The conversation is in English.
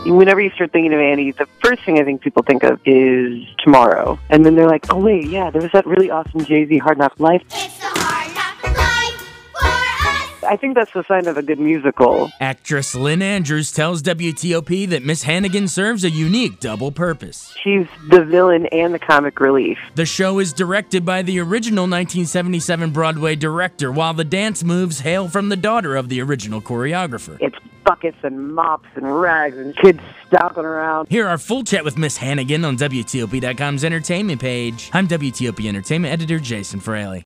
Whenever you start thinking of Annie, the first thing I think people think of is Tomorrow. And then they're like, oh, wait, yeah, there was that really awesome Jay-Z Hard Knock Life. It's the Hard Knock Life for us. I think that's the sign of a good musical. Actress Lynn Andrews tells WTOP that Miss Hannigan serves a unique double purpose. She's the villain and the comic relief. The show is directed by the original 1977 Broadway director, while the dance moves hail from the daughter of the original choreographer. It's buckets and mops and rags and kids stomping around. Hear our full chat with Miss Hannigan on WTOP.com's entertainment page. I'm WTOP Entertainment Editor Jason Fraley.